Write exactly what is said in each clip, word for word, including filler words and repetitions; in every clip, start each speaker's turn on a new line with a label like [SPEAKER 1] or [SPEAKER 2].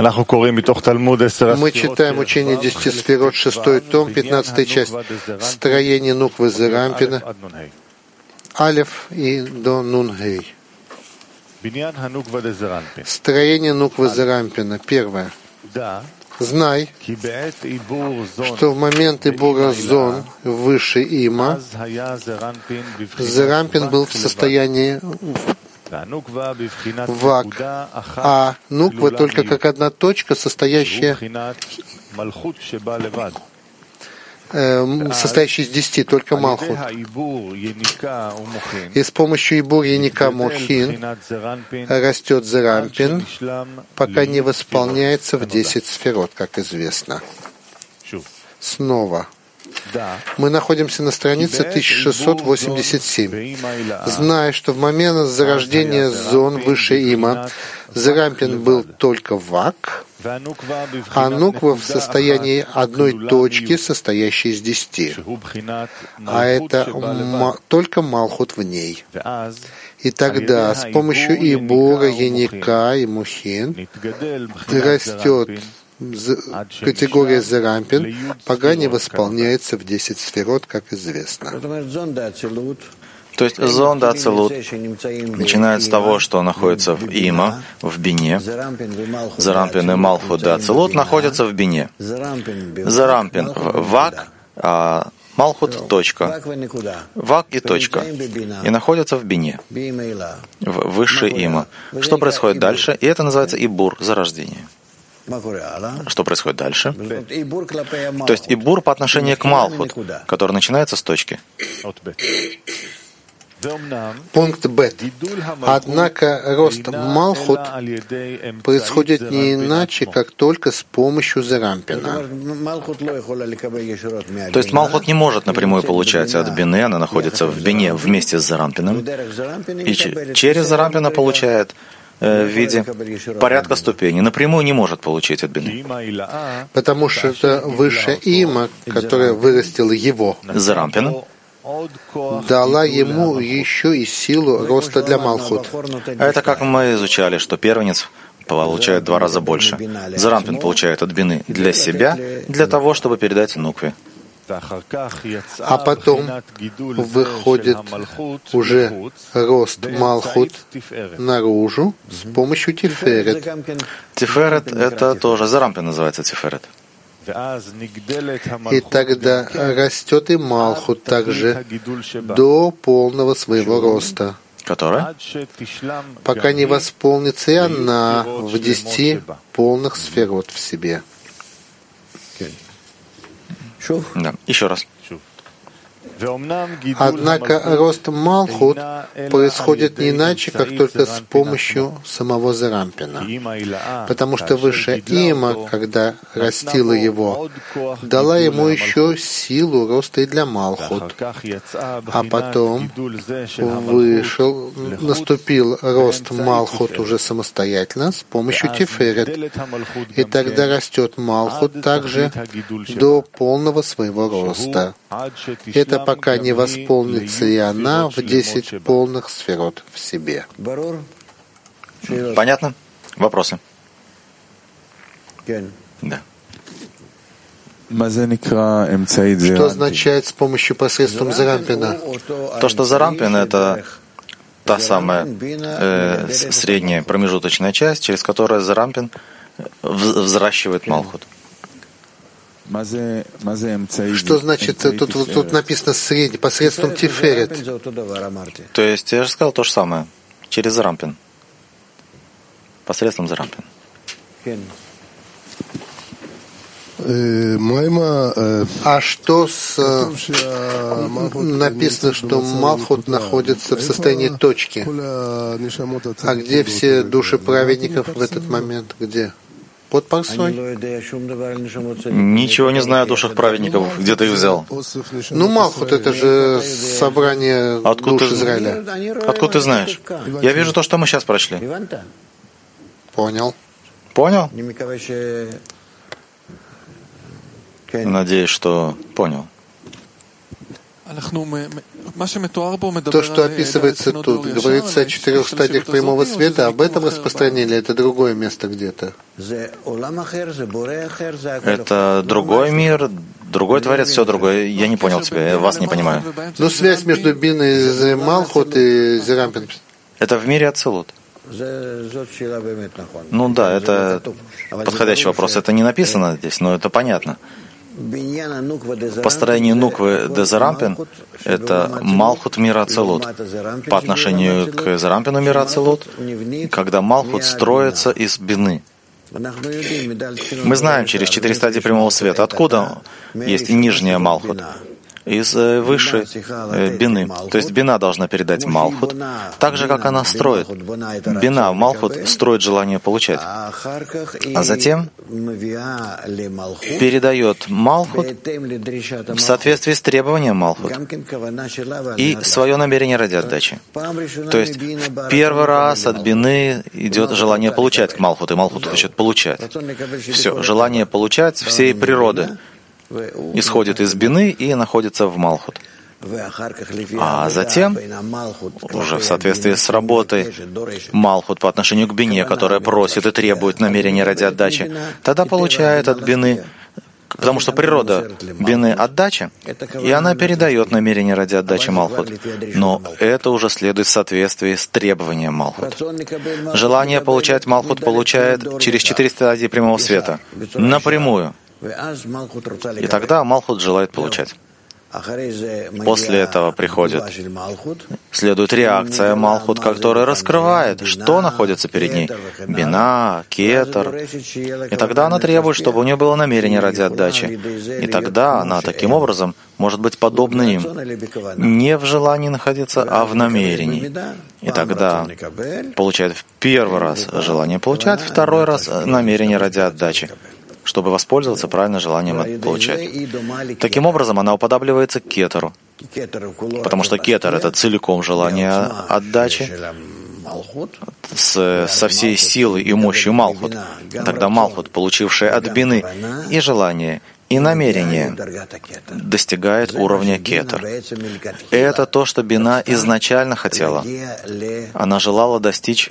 [SPEAKER 1] Мы читаем учение десяти сферот, шестой том, пятнадцатая часть. Строение Нуквы Зерампина, Алеф и до Нун-Гей. Строение Нуквы Зерампина. Первое. Знай, что в момент Ибура Зон выше Има, Зерампин был в состоянии Вак, а Нуква только как одна точка, состоящая, э, состоящая из десяти, только Малхут. И с помощью Ибур Яника Мохин растет Зерампин, пока не восполняется в десять сферот, как известно. Снова. Мы находимся на странице тысяча шестьсот восемьдесят семь. Зная, что в момент зарождения зон выше Има Зерампин был только Вак, а Нуква в состоянии одной точки, состоящей из десяти. А это ма- только Малхут в ней. И тогда с помощью Ибура, Яника и Мухин растет категория Зерампин, пока не восполняется в десять сферот, как известно.
[SPEAKER 2] То есть зонда Ацилут начинает с того, что находится в Има, в Бине. Зарампин и Малхут да Ацилут находятся в Бине. Зарампин в Вак, а Малхут — точка. Вак и точка. И находятся в Бине, в высшей Има. Что происходит дальше? И это называется Ибур, зарождение. Что происходит дальше? То есть Ибур по отношению к Малхут, который начинается с точки.
[SPEAKER 1] Пункт Б. Однако рост Малхут происходит не иначе, как только с помощью Зерампина.
[SPEAKER 2] То есть Малхут не может напрямую получать от Бины, она находится в Бине вместе с Зерампином, и через Зерампина получает в виде порядка ступеней. Напрямую не может получить от Бины.
[SPEAKER 1] Потому что это высшая Има, которая вырастила его,
[SPEAKER 2] Зерампина,
[SPEAKER 1] дала ему еще и силу роста для Малхут.
[SPEAKER 2] это как мы изучали, что первенец получает в два раза больше. Зерампин получает от Бины для себя, для того, чтобы передать Нукве.
[SPEAKER 1] А потом выходит уже рост Малхут наружу с помощью Тиферет.
[SPEAKER 2] Тиферет — это тоже Зерампин называется Тиферет.
[SPEAKER 1] И тогда растет и Малхут также до полного своего роста,
[SPEAKER 2] Которая?
[SPEAKER 1] пока не восполнится и она в десяти полных сферот в себе.
[SPEAKER 2] Да. Еще раз.
[SPEAKER 1] Однако рост Малхут происходит не иначе, как только с помощью самого Зерампина. Потому что высшая Има, когда растила его, дала ему еще силу роста и для Малхут. А потом вышел, наступил рост Малхут уже самостоятельно с помощью Тиферет. И тогда растет Малхут также до полного своего роста. Это пока не восполнится и она в десять полных сферот в себе.
[SPEAKER 2] Понятно? Вопросы? Да.
[SPEAKER 1] Что означает с помощью посредством Зерампина?
[SPEAKER 2] То, что Зерампин — это та самая э, средняя промежуточная часть, через которую Зерампин взращивает Малхут.
[SPEAKER 1] Что значит, тут, тут написано средний, посредством Тиферет?
[SPEAKER 2] То есть я же сказал то же самое, через Зерампин. Посредством Зерампин.
[SPEAKER 1] А что с... Написано, что Малхут находится в состоянии точки. А где все души праведников в этот момент? Где? Под парсой?
[SPEAKER 2] Ничего не знаю о душах праведников. Где ты их взял?
[SPEAKER 1] Ну, Малхут — это же собрание
[SPEAKER 2] Откуда
[SPEAKER 1] душ
[SPEAKER 2] ты...
[SPEAKER 1] Израиля.
[SPEAKER 2] Откуда ты знаешь? Я вижу то, что мы сейчас прочли.
[SPEAKER 1] Понял.
[SPEAKER 2] Понял? Надеюсь, что понял.
[SPEAKER 1] То, что описывается тут, говорится о четырех стадиях прямого света, об этом распространили, это другое место где-то.
[SPEAKER 2] Это другой мир, другой творец, все другое. Я не понял тебя, я вас не понимаю.
[SPEAKER 1] Но связь между Биной и Малхут и Зерампин.
[SPEAKER 2] Это в мире Ацилут. Ну да, это подходящий вопрос. Это не написано здесь, но это понятно. Построение Нуквы де Зерампин — это Малхут мира Ацилут. По отношению к Зерампину мира Ацилут, когда Малхут строится из Бины. Мы знаем через четыре стадии прямого света, откуда есть нижняя Малхут. Из высшей Бины. То есть Бина должна передать Малхут, так же, как она строит. Бина в Малхут строит желание получать. А затем передает Малхут в соответствии с требованием Малхут и свое намерение ради отдачи. То есть в первый раз от Бины идет желание получать к Малхуту, и Малхут хочет получать. Все, желание получать всей природы исходит из Бины и находится в Малхут. А затем, уже в соответствии с работой Малхут по отношению к Бине, которая просит и требует намерения ради отдачи, тогда получает от Бины, потому что природа Бины — отдача, и она передает намерение ради отдачи Малхут. Но это уже следует в соответствии с требованием Малхут. Желание получать Малхут получает через четыре стадии прямого света, напрямую. И тогда Малхут желает получать. После этого приходит, следует реакция Малхут, которая раскрывает, что находится перед ней. Бина, кетер. И тогда она требует, чтобы у нее было намерение ради отдачи. И тогда она таким образом может быть подобна им. Не в желании находиться, а в намерении. И тогда получает в первый раз желание получать, второй раз намерение ради отдачи, чтобы воспользоваться правильно желанием получать. Таким образом, она уподобливается к кетеру, потому что кетер — это целиком желание отдачи с, со всей силой и мощью Малхут. Тогда Малхут, получившая от Бины и желание, и намерение, достигает уровня кетер. Это то, что Бина изначально хотела. Она желала достичь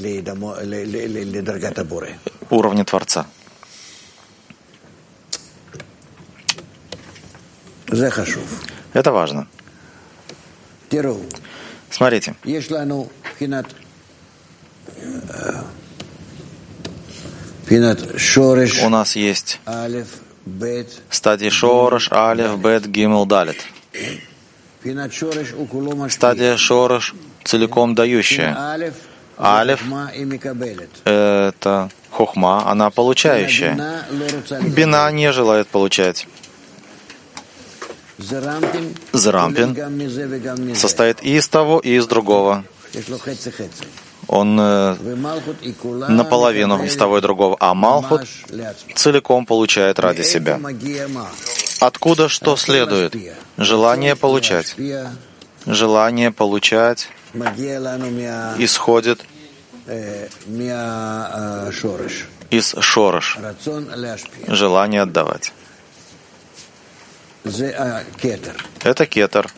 [SPEAKER 2] уровня Творца. Это важно. Смотрите. У нас есть стадии Шореш, Алеф, Бет, Гимел, Далет. Стадия Шореш целиком дающая. Алеф — это хохма, она получающая. Бина не желает получать. Зерампин состоит и из того, и из другого. Он э, наполовину из того и другого. А Малхут целиком получает ради себя. Откуда что следует? Желание получать. Желание получать исходит из шореш. Желание отдавать. Это кетер.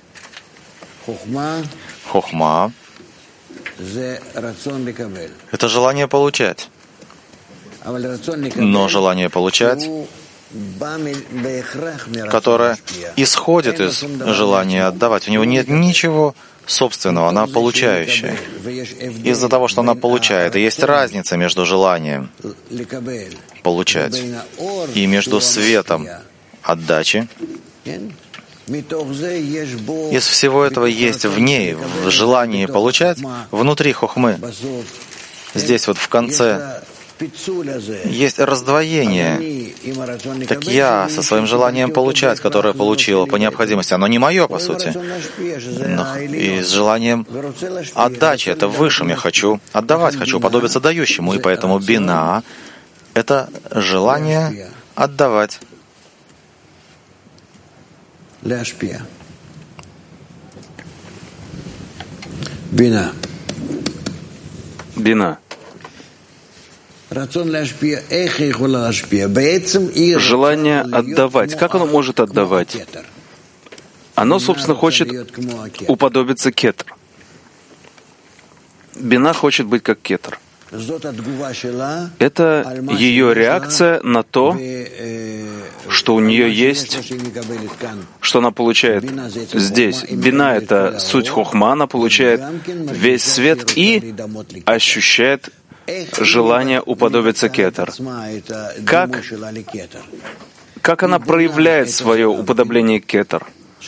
[SPEAKER 2] Хохма — это желание получать. Но желание получать, которое исходит из желания отдавать, у него нет ничего собственного, она получающая. Из-за того, что она получает, и есть разница между желанием получать и между светом отдачи. Из всего этого есть в ней, в желании получать, внутри хохмы. Здесь вот в конце есть раздвоение. Так я со своим желанием получать, которое получила по необходимости, оно не мое, по сути. Но и с желанием отдачи, это высшим, я хочу отдавать, хочу подобиться дающему. И поэтому бина — это желание отдавать.
[SPEAKER 3] Бина.
[SPEAKER 4] Бина. Желание отдавать. Как оно может отдавать?
[SPEAKER 2] оно, собственно, хочет уподобиться кетер. Бина хочет быть как кетер. Это ее реакция на то, что у нее есть, что она получает здесь. Бина — это суть хохма, она получает весь свет и ощущает желание уподобиться кетер. Как, как она проявляет свое уподобление кетер?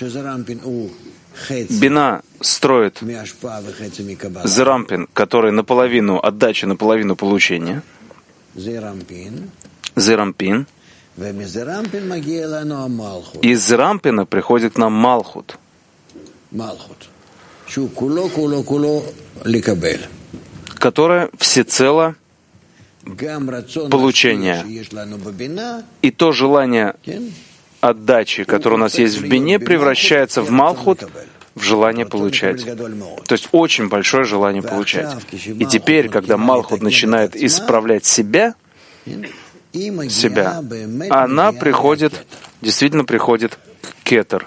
[SPEAKER 2] Бина строит зерампин, который наполовину отдачи, наполовину получения. Зерампин. Из зерампина приходит к нам малхут, которая всецело получение. И то желание отдачи, которое у нас есть в бине, превращается в малхут, в желание получать. То есть очень большое желание получать. И теперь, когда малхут начинает исправлять себя, себя, она приходит, действительно приходит к кетер.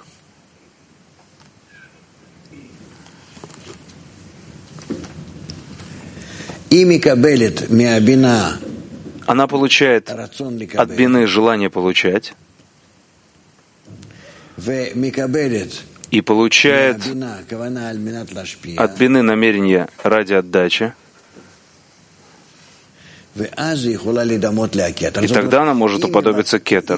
[SPEAKER 2] Она получает от бины желание получать и получает от бины намерение ради отдачи. И тогда она может уподобиться кетер.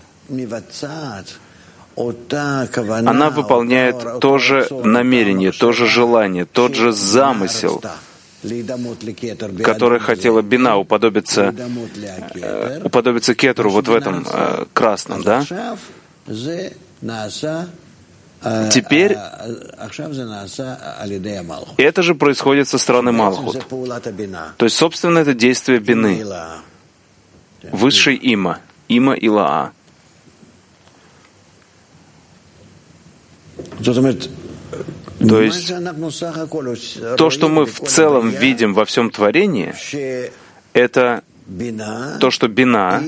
[SPEAKER 2] Она выполняет то же намерение, то же желание, тот же замысел, который хотела бина уподобиться, э, уподобиться кетеру вот в этом э, красном, да? Теперь это же происходит со стороны малхут. То есть, собственно, это действие бины, высшей има, има илаа. То есть, то, что мы в целом видим во всем творении, это то, что бина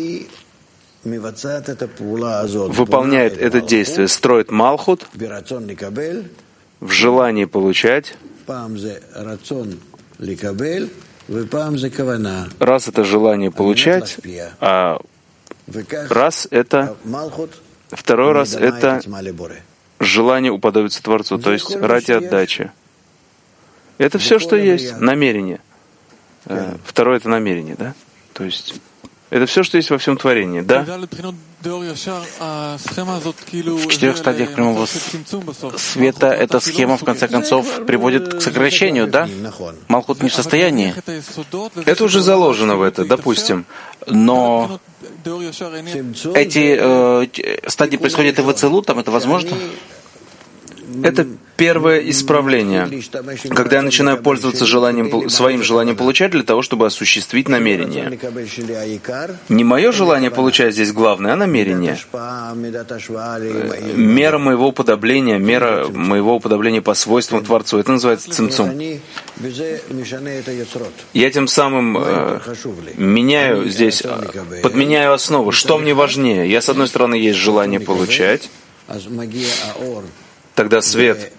[SPEAKER 2] выполняет это действие, строит малхут в желании получать. Раз это желание получать, а раз это, второй раз это желание уподобиться Творцу, то есть ради отдачи. Это все, что есть, намерение. Второе — это намерение, да? То есть это все, что есть во всем творении, да?
[SPEAKER 4] В четырех стадиях прямого света эта схема, в конце концов, приводит к сокращению, да? Малхут не в состоянии.
[SPEAKER 2] Это уже заложено в это, допустим.
[SPEAKER 4] Но эти э, стадии происходят и в Ацилутом, это возможно?
[SPEAKER 2] Это первое исправление, когда я начинаю пользоваться желанием, своим желанием получать для того, чтобы осуществить намерение. Не мое желание получать здесь главное, а намерение. Мера моего уподобления, мера моего уподобления по свойствам Творцу, это называется цимцум. Я тем самым э, меняю здесь, подменяю основу. Что мне важнее? Я, с одной стороны, есть желание получать, тогда свет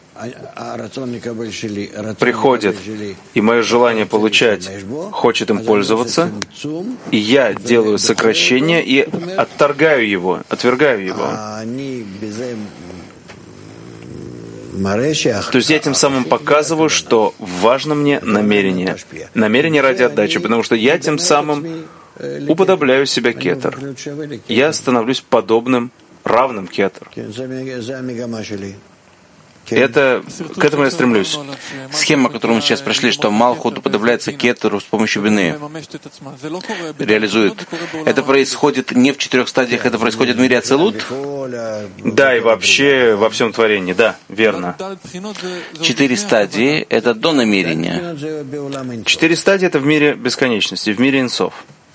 [SPEAKER 2] приходит, и мое желание получать хочет им пользоваться, и я делаю сокращение и отторгаю его, отвергаю его. То есть я тем самым показываю, что важно мне намерение. Намерение ради отдачи, потому что я тем самым уподобляю себя кетер. Я становлюсь подобным, равным кетер. Это, к этому я стремлюсь.
[SPEAKER 4] Схема, которую мы сейчас прошли, что малхут уподобляется кетеру с помощью бины, реализует. Это происходит не в четырех стадиях, это происходит в мире Ацилут?
[SPEAKER 2] Да, и вообще во всем творении, да, верно.
[SPEAKER 4] Четыре стадии — это до намерения.
[SPEAKER 2] Четыре стадии — это в мире бесконечности, в мире Инсов.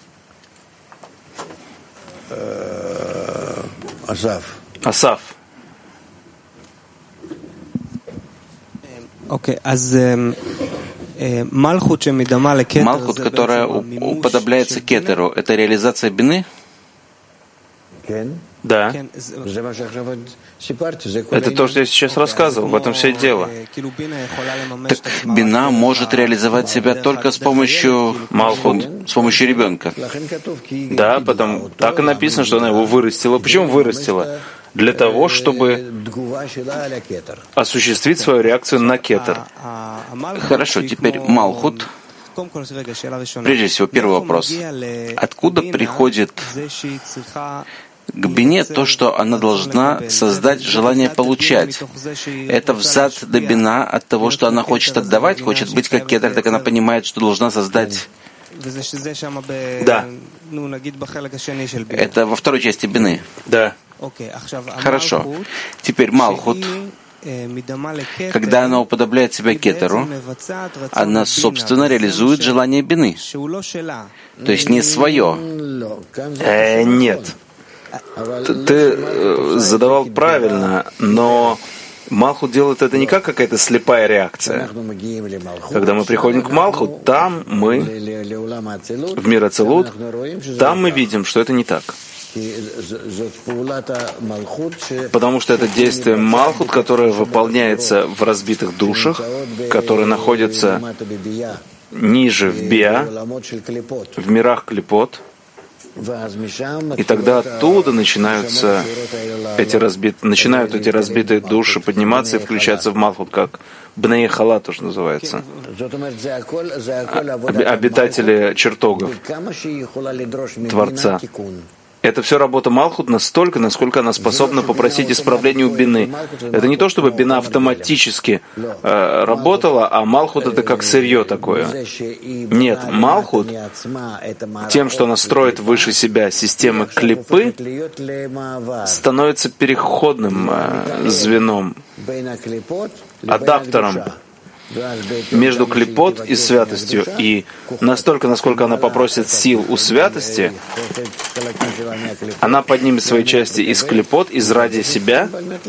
[SPEAKER 2] Асаф.
[SPEAKER 5] Okay, אז малхут,
[SPEAKER 4] Малхут, которая уподобляется кетеру, это реализация бины?
[SPEAKER 5] Да. Это то, что я сейчас рассказывал, в этом все дело.
[SPEAKER 4] Так бина может реализовать себя только с помощью Малхут, с помощью ребенка.
[SPEAKER 5] Да, потом так и написано, что она его вырастила. Почему вырастила? Для того, чтобы осуществить свою реакцию на кетер.
[SPEAKER 4] Хорошо, теперь Малхут. Прежде всего, первый вопрос. Откуда приходит к бине то, что она должна создать желание получать? Это взад до бина от того, что она хочет отдавать, хочет быть как кетер, так она понимает, что должна создать.
[SPEAKER 5] Да.
[SPEAKER 4] Это во второй части бины.
[SPEAKER 5] Да.
[SPEAKER 4] Хорошо. Теперь Малхут, когда она уподобляет себя кетеру, она, собственно, реализует желание бины. То есть не свое.
[SPEAKER 5] Э, нет. Ты задавал правильно, но Малхут делает это не как какая-то слепая реакция. Когда мы приходим к Малхут, там мы, в мир Ацилут, там мы видим, что это не так. Потому что это действие Малхут, которое выполняется в разбитых душах, которые находятся ниже в Биа, в мирах клипот. И тогда оттуда начинаются эти разбитые, начинают эти разбитые души подниматься и включаться в Малхут, как Бней Хала тоже называется. Обитатели чертогов Творца. Это все работа Малхут настолько, насколько она способна попросить исправления у бины. Это не то, чтобы бина автоматически э, работала, а Малхут это как сырье такое. Нет, Малхут тем, что она строит выше себя системы клипы, становится переходным э, звеном, адаптером между клипот и святостью. И настолько, насколько она попросит сил у святости, она поднимет свои части из клипот, из ради себя,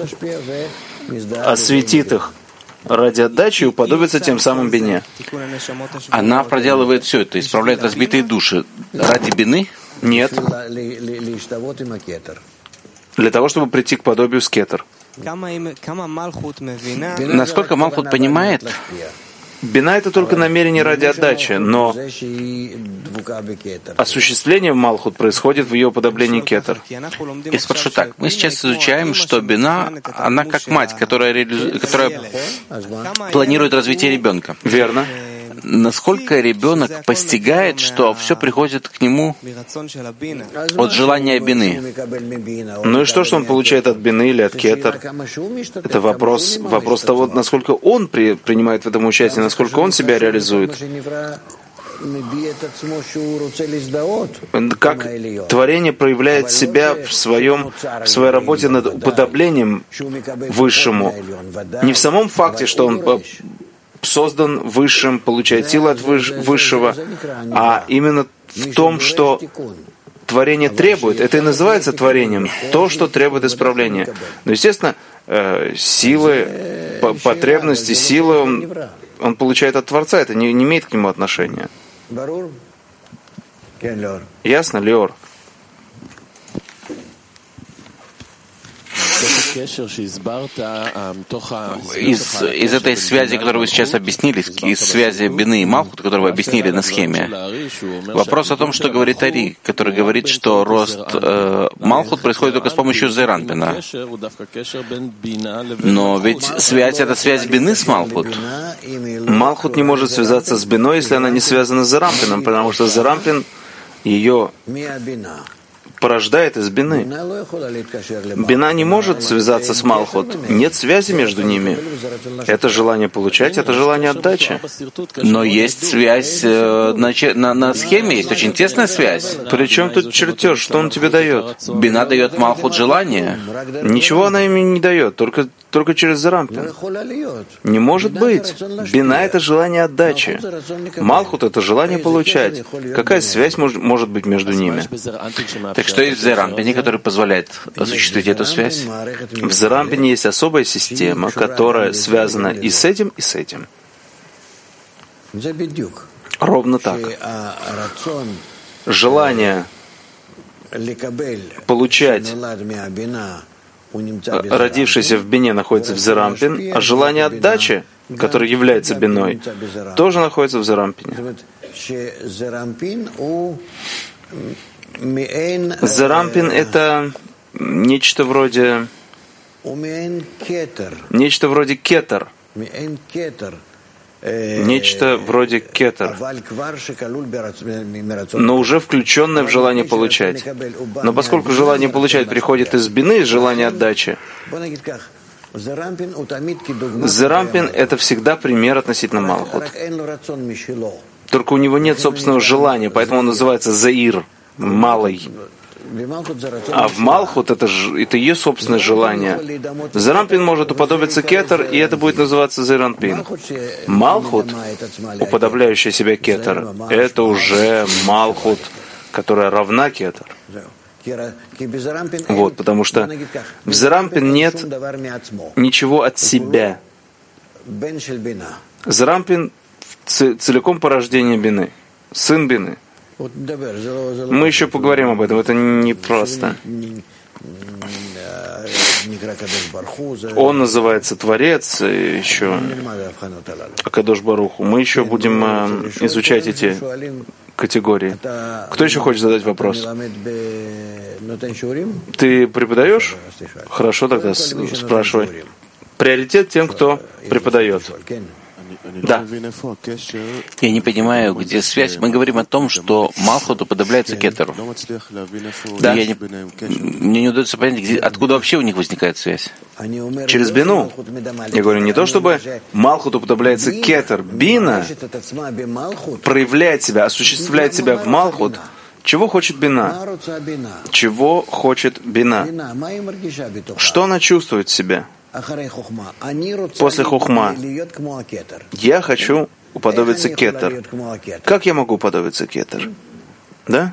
[SPEAKER 5] осветит их ради отдачи и уподобится тем самым бине.
[SPEAKER 4] Она проделывает все это, исправляет разбитые души ради бины?
[SPEAKER 5] Нет. Для того, чтобы прийти к подобию с кетер.
[SPEAKER 4] Насколько Малхут понимает?
[SPEAKER 5] Бина — это только намерение ради отдачи, но осуществление Малхут происходит в ее уподоблении кетер.
[SPEAKER 4] Я спрошу так. Мы сейчас изучаем, что бина, она как мать, которая, реализу... которая планирует развитие ребенка.
[SPEAKER 5] Верно.
[SPEAKER 4] Насколько ребенок постигает, что все приходит к нему от желания бины?
[SPEAKER 5] Ну и что, что он получает от бины или от кетер? Это вопрос, вопрос того, насколько он при, принимает в этом участие, насколько он себя реализует. Как творение проявляет себя в, своем, в своей работе над уподоблением Высшему. Не в самом факте, что он создан Высшим, получает силу от Высшего, а именно в том, что творение требует. Это и называется творением, то, что требует исправления. Но, естественно, силы, потребности, силы он, он получает от Творца, это не, не имеет к нему отношения. Ясно, Леор?
[SPEAKER 4] Из, из этой связи, которую вы сейчас объяснили, из связи бины и Малхут, которую вы объяснили на схеме, вопрос о том, что говорит Ари, который говорит, что рост э, Малхут происходит только с помощью Зеранпина. Но ведь связь — это связь бины с Малхут.
[SPEAKER 5] Малхут не может связаться с биной, если она не связана с Зеранпином, потому что Зеранпин ее порождает из бины. Бина не может связаться с Малхут. Нет связи между ними. Это желание получать, это желание отдачи.
[SPEAKER 4] Но есть связь э, на, на, на схеме, есть очень тесная связь.
[SPEAKER 5] Причем тут чертеж? Что он тебе дает?
[SPEAKER 4] Бина дает Малхут желание.
[SPEAKER 5] Ничего она им не дает, только, только через Зеранпин. Не может быть. Бина — это желание отдачи. Малхут — это желание получать. Какая связь может, может быть между ними?
[SPEAKER 4] Так что есть в Зеранпине, который позволяет осуществить эту связь?
[SPEAKER 5] В Зеранпине есть особая система, которая связана и с этим, и с этим. Ровно так. Желание получать, родившийся в бине, находится в Зерампин, а желание отдачи, которое является биной, тоже находится в Зерампине. Зерампин — это нечто вроде нечто вроде кетер. Нечто вроде кетер, но уже включенное в желание получать. Но поскольку желание получать приходит из бины, из желания отдачи, Зерампин — это всегда пример относительно Малхут. Только у него нет собственного желания, поэтому он называется Заир, малый. А в Малхут это, это ее собственное желание. Зерампин может уподобиться кетер, и это будет называться Зерампин. Малхут, уподобляющая себя кетер, это уже Малхут, которая равна кетер. Вот, потому что в Зерампин нет ничего от себя. Зерампин целиком порождение бины, сын бины. Мы еще поговорим об этом, это непросто. Он называется Творец, и еще Акадош Баруху. Мы еще будем изучать эти категории. Кто еще хочет задать вопрос? Ты преподаешь? Хорошо, тогда спрашивай. Приоритет тем, кто преподает. Да.
[SPEAKER 4] Я не понимаю, где связь. Мы говорим о том, что Малхут уподобляется кетеру. Да. Я не, мне не удается понять, где, откуда вообще у них возникает связь.
[SPEAKER 5] Через бину. Я говорю, не то чтобы Малхут уподобляется кетер. Бина проявляет себя, осуществляет себя в Малхут. Чего хочет бина? Чего хочет бина? Что она чувствует в себе? После хохма я хочу уподобиться кетер. Как я могу уподобиться кетер? Да?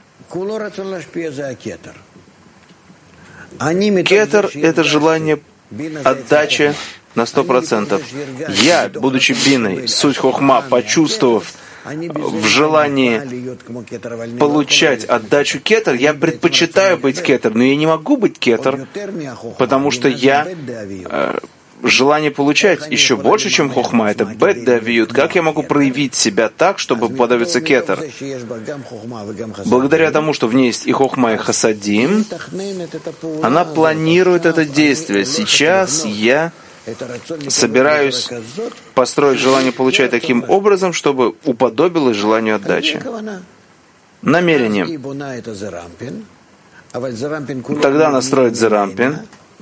[SPEAKER 5] Кетер — это желание отдачи на сто процентов. Я, будучи биной, суть хохма, почувствовав в желании получать отдачу кетер, я предпочитаю быть кетер, но я не могу быть кетер, потому что я э, желание получать еще больше, чем хохма. Это бет давиют. Как я могу проявить себя так, чтобы подавиться кетер? Благодаря тому, что в ней есть и хохма, и хасадим, она планирует это действие. Сейчас я собираюсь построить желание получать таким образом, чтобы уподобилось желанию отдачи. Намерением. Тогда она строит Зерампин.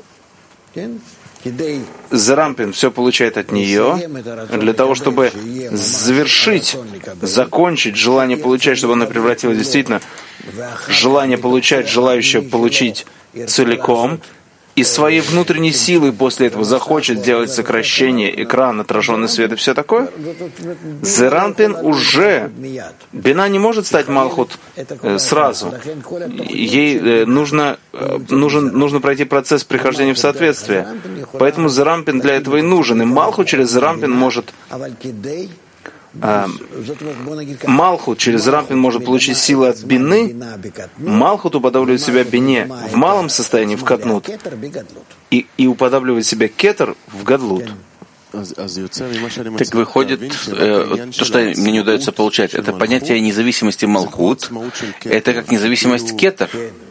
[SPEAKER 5] Зерампин все получает от нее для того, чтобы завершить, закончить желание получать, чтобы оно превратилось действительно в желание получать, желающее получить целиком. И своей внутренней силой после этого захочет сделать сокращение, экран, отраженный свет и все такое, Зерампин уже... Бина не может стать Малхут э, сразу. Ей э, нужно, э, нужен, нужно пройти процесс прихождения в соответствие. Поэтому Зерампин для этого и нужен. И Малхут через Зерампин может... А, Малхут через Рампин может получить силы от бины. Малхут уподобляет себя бине в малом состоянии, в катнут, и, и уподобляет себя кетер в гадлут.
[SPEAKER 4] Так выходит, э, то, что мне не удается получать, это понятие независимости Малхут, это как независимость кетер.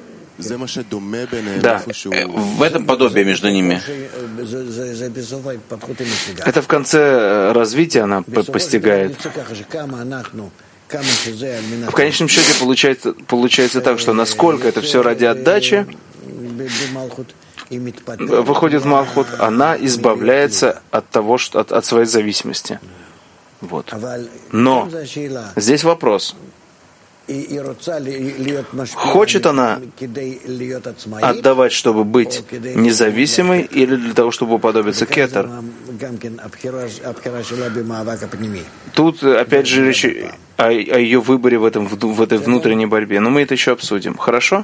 [SPEAKER 5] Да,
[SPEAKER 4] в этом подобие между ними.
[SPEAKER 5] Это в конце развития она постигает. В конечном счете получается, получается так, что насколько это все ради отдачи, выходит в Малхут, она избавляется от того, что, от, от своей зависимости. Вот. Но здесь вопрос. Хочет она отдавать, чтобы быть независимой, или для того, чтобы уподобиться кетер? Тут, опять же, речь о, о ее выборе в, этом, в этой внутренней борьбе. Но мы это еще обсудим. Хорошо?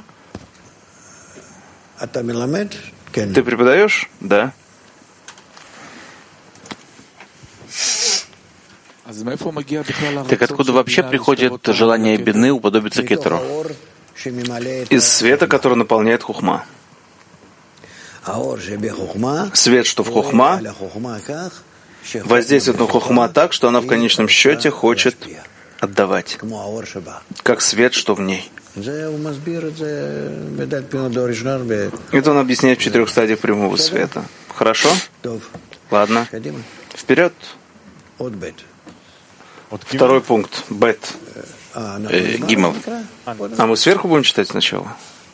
[SPEAKER 5] Ты преподаешь? Да.
[SPEAKER 4] Так откуда вообще приходит желание бины уподобиться кетеру?
[SPEAKER 5] из света, который наполняет хухма. Свет, что в хухма, воздействует на хухма так, что она в конечном счете хочет отдавать, как свет, что в ней. Это он объясняет в четырех стадиях прямого света. Хорошо? Ладно. Вперед. Второй пункт. Бет.
[SPEAKER 2] Э, Гимел.
[SPEAKER 5] А мы сверху будем читать сначала?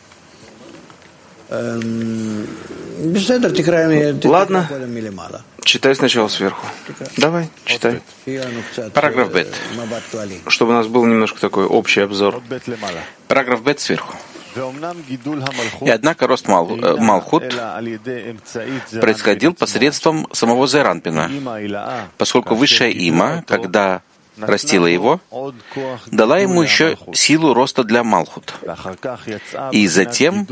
[SPEAKER 5] Ладно. Читай сначала сверху. Давай, читай.
[SPEAKER 2] Параграф Бет.
[SPEAKER 5] Чтобы у нас был немножко такой общий обзор.
[SPEAKER 2] Параграф Бет сверху. И однако рост Мал, э, Малхут происходил посредством самого Зеранпина, поскольку высшая Има, когда растила его, дала ему еще силу роста для Малхут. И затем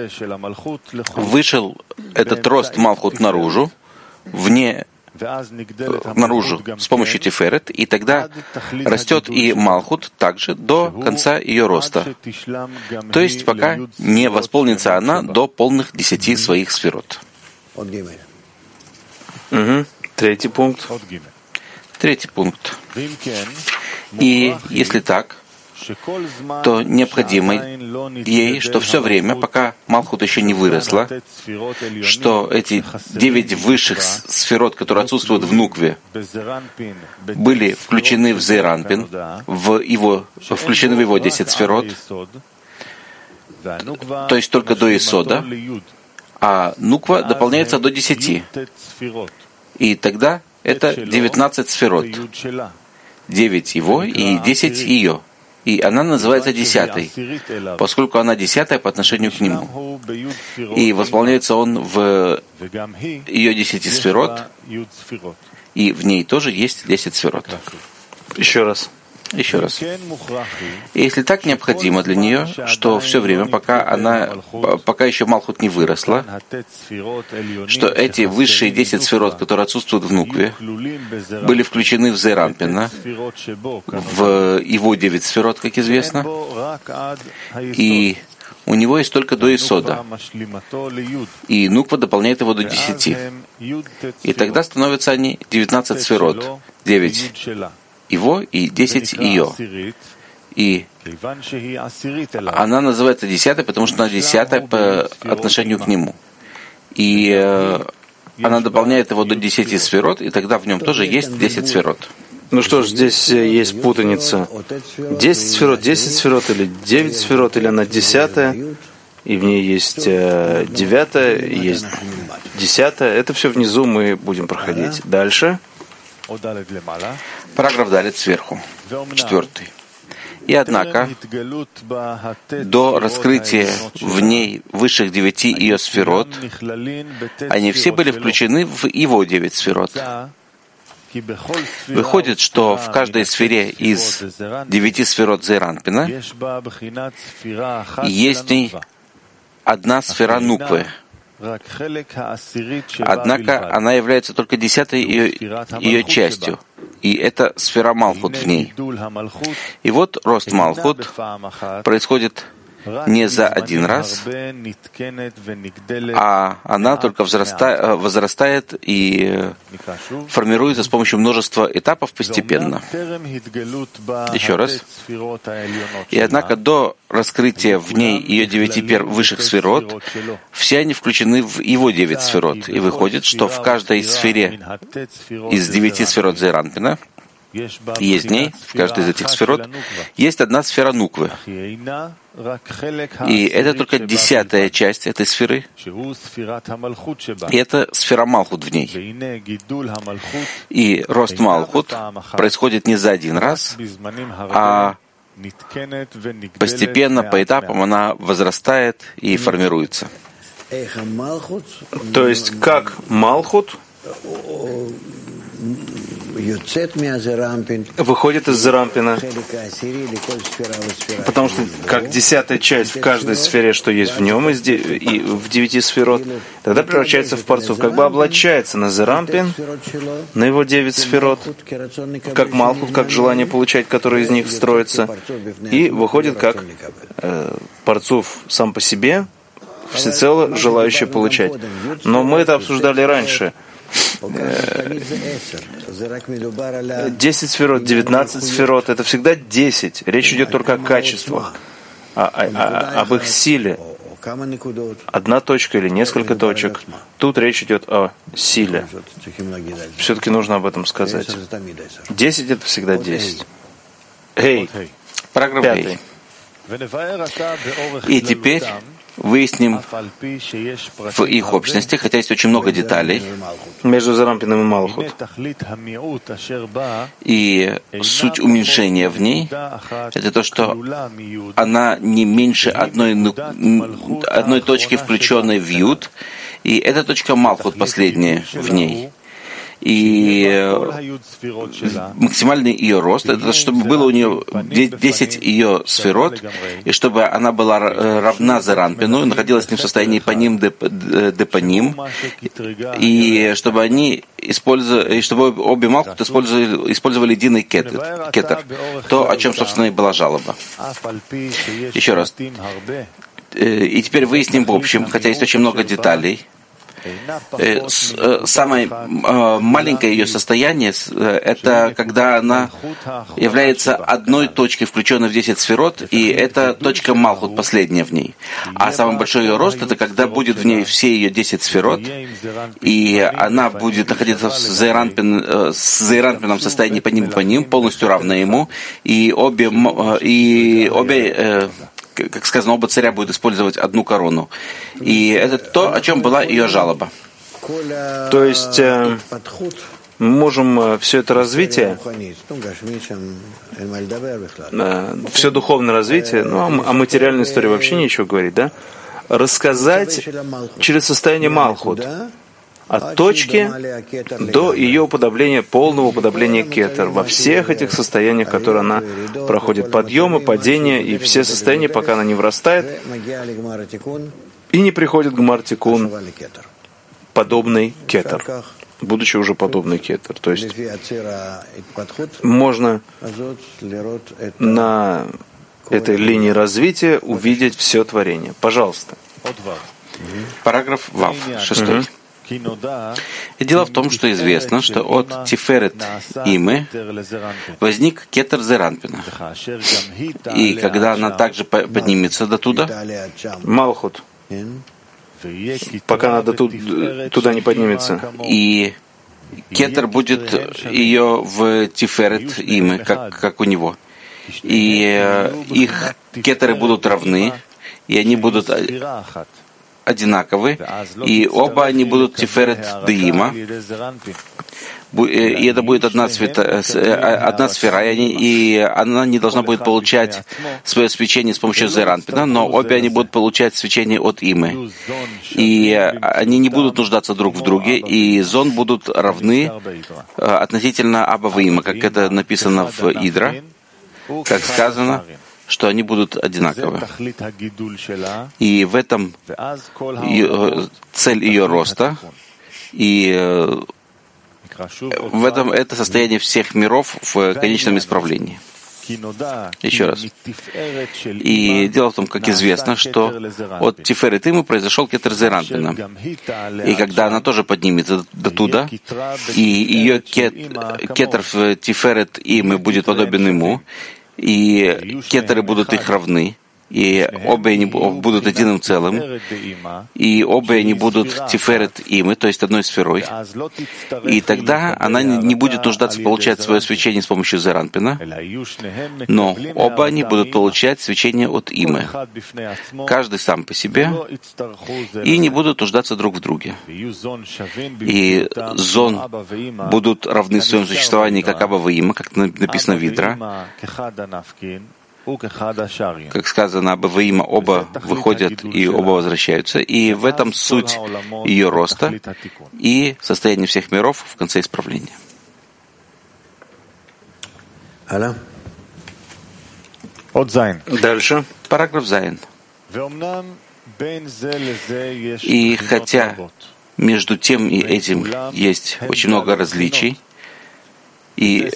[SPEAKER 2] вышел этот рост Малхут наружу, вне, наружу с помощью Тиферет, и тогда растет и Малхут также до конца ее роста. То есть пока не восполнится она до полных десяти своих сферот.
[SPEAKER 5] Угу. Третий пункт.
[SPEAKER 2] Третий пункт. И если так, то необходимо ей, что все время, пока Малхут еще не выросла, что эти девять высших сферот, которые отсутствуют в Нукве, были включены в Зейранпин, в его, включены в его десять сферот, то есть только до Исода, а Нуква дополняется до десяти. И тогда это девятнадцать сферот. девять его и десять ее. И она называется десятой, поскольку она десятая по отношению к нему. И восполняется он в ее десяти сферот, и в ней тоже есть десять сферот.
[SPEAKER 5] Еще раз.
[SPEAKER 2] Еще раз. И если так необходимо для нее, что все время, пока она, пока еще Малхут не выросла, что эти высшие десять сферот, которые отсутствуют в Нукве, были включены в Зейранпина, в его девять сферот, как известно, и у него есть только до Исода, и Нуква дополняет его до десяти. И тогда становятся они девятнадцать сферот, девять его и десять ее. И она называется десятой, потому что она десятая по отношению к нему. И э, она дополняет его до десяти сферот, и тогда в нем тоже есть десять сферот.
[SPEAKER 5] Ну что ж, здесь есть путаница. десять сферот, десять сферот, или девять сферот, или она десятая, и в ней есть э, девятая, есть десятая. Это все внизу мы будем проходить. Дальше.
[SPEAKER 2] Параграф далее сверху, четвертый. И однако, до раскрытия в ней высших девяти ее сферот, они все были включены в его девять сферот. Выходит, что в каждой сфере из девяти сферот Зейранпина есть в ней одна сфера Нуквы. Однако она является только десятой ее, ее частью, и это сфера Малхут в ней. И вот рост Малхут происходит не за один раз, а она только возраста, возрастает и формируется с помощью множества этапов постепенно. Еще раз. И однако до раскрытия в ней ее девяти высших сферот, все они включены в его девять сферот. И выходит, что в каждой сфере из девяти сферот Зейранпина есть в ней, в каждой из этих сферот, есть одна сфера Нуквы. И это только десятая часть этой сферы. И это сфера Малхут в ней. И рост Малхут происходит не за один раз, а постепенно, по этапам она возрастает и формируется.
[SPEAKER 5] То есть, как Малхут выходит из Зарампина, потому что как десятая часть в каждой сфере, что есть в нем, и в девяти сферот, тогда превращается в Парцуф, как бы облачается на Зарампин, на его девять сферот, как Малхут, как желание получать, которое из них строится, и выходит как э, Парцуф сам по себе, всецело желающий получать. Но мы это обсуждали раньше. Десять сферот, девятнадцать сферот — это всегда десять. Речь идет только о качествах, о, о, о, об их силе. Одна точка или несколько точек. Тут речь идет о силе. Все-таки нужно об этом сказать. Десять — это всегда десять. Эй,
[SPEAKER 2] параграф пятый. И теперь выясним в их общности, хотя есть очень много деталей,
[SPEAKER 5] между Зарампином и Малхут.
[SPEAKER 2] И суть уменьшения в ней — это то, что она не меньше одной, одной точки, включенной в Юд, и эта точка Малхут последняя в ней. И максимальный ее рост — это чтобы было у нее десять ее сферот, и чтобы она была равна Зарампину, находилась с ним в состоянии паним де паним, и чтобы они использовали, и чтобы обе Малхут использовали, использовали единый кетер, кетер, то, о чем, собственно, и была жалоба. Еще раз. И теперь выясним в общем, хотя есть очень много деталей. Самое маленькое ее состояние — это когда она является одной точкой, включенной в десять сферот, и это точка Малхут, последняя в ней. А самый большой ее рост — это когда будет в ней все ее десять сферот, и она будет находиться в Зейранпин, с Зейранпином в состоянии по ним по ним, полностью равна ему, и обе, и обе как сказано, оба царя будут использовать одну корону. И это то, о чем была ее жалоба.
[SPEAKER 5] То есть э, мы можем э, все это развитие, э, все духовное развитие, ну, о, о материальной истории вообще нечего говорить, да, рассказать через состояние Малхут, от точки до ее уподобления, полного уподобления кетер, во всех этих состояниях, которые она проходит, подъемы, падения и все состояния, пока она не вырастает и не приходит к Гмар-Тикун, подобный кетер, будучи уже подобный кетер. То есть можно на этой линии развития увидеть все творение. Пожалуйста.
[SPEAKER 2] Параграф Вав, шестой. И дело в том, что известно, что от Тиферет Имы возник кетер Зеранпина. И когда она также поднимется до туда,
[SPEAKER 5] Малхут, пока она до туда не поднимется,
[SPEAKER 2] и кетер будет ее в Тиферет Имы, как, как у него. И их кетеры будут равны, и они будут одинаковы, и оба они будут Тиферет Деима, и это будет одна, цвета, одна сфера, и, они, и она не должна будет получать свое свечение с помощью Зеранпина, но обе они будут получать свечение от Имы. И они не будут нуждаться друг в друге, и зон будут равны относительно Аба Ваима, как это написано в Идра, как сказано, что они будут одинаковы. И в этом ее, цель ее роста, и в этом это состояние всех миров в конечном исправлении. Еще раз. И дело в том, как известно, что от Тиферет Имы произошел кетер Зеранпина. И когда она тоже поднимется до туда, и ее кетер в Тиферет Имы будет подобен ему, и кетеры будут их равны, и оба они будут единым целым, и оба они будут Тиферет Имы, то есть одной сферой, и тогда она не будет нуждаться получать свое свечение с помощью Зеранпина, но оба они будут получать свечение от Имы, каждый сам по себе, и не будут нуждаться друг в друге. И зон будут равны в своем существовании, как Аба Ваима, как написано в Идра, как сказано, Аба Ваима, оба выходят и оба возвращаются. И в этом суть ее роста и состояние всех миров в конце исправления.
[SPEAKER 5] Дальше.
[SPEAKER 4] Параграф Зайн. И хотя между тем и этим есть очень много различий, и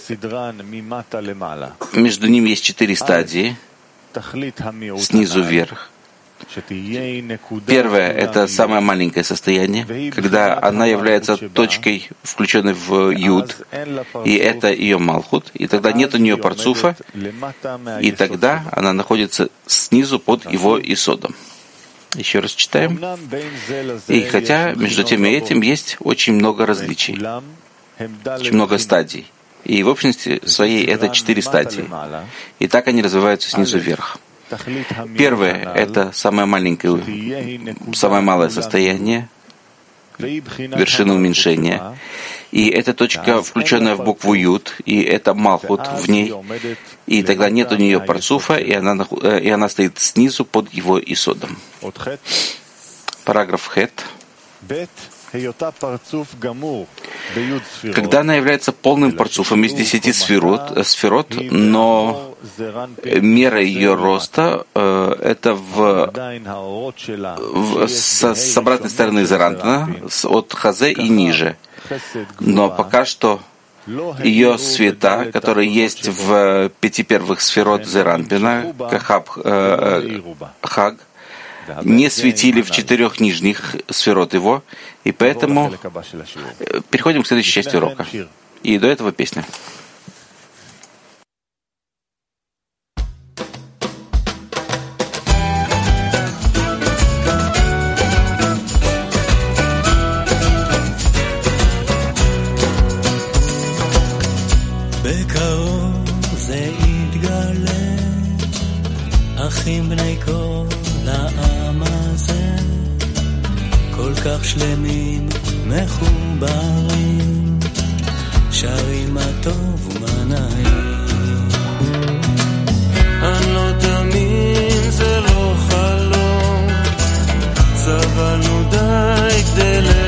[SPEAKER 4] между ними есть четыре стадии, снизу вверх. Первое — это самое маленькое состояние, когда она является точкой, включенной в Юд, и это ее Малхут, и тогда нет у нее парцуфа, и тогда она находится снизу под его Исодом. Еще раз читаем. И хотя между тем и этим есть очень много различий, очень много стадий. И в общности своей это четыре стадии. И так они развиваются снизу вверх. Первое — это самое маленькое, самое малое состояние, вершина уменьшения. И эта точка, включенная в букву Юд, и это Малхут в ней, и тогда нет у нее парцуфа, и она, и она стоит снизу под его Исодом. Параграф Хет. Когда она является полным парцуфом из десяти сферот, сферот, но мера ее роста э, это в, в, с, с обратной стороны Заранпина, от Хазе и ниже. Но пока что ее света, которые есть в пяти первых сферот Заранпина, Кахаб, э, Хаг, не светили в четырех нижних сферот его, и поэтому переходим к следующей части урока. И до этого песня.
[SPEAKER 6] כך שלמים מחוברים שרים מה טוב ומה נעים אני לא תאמין זה לא חלום סבלנו די כדי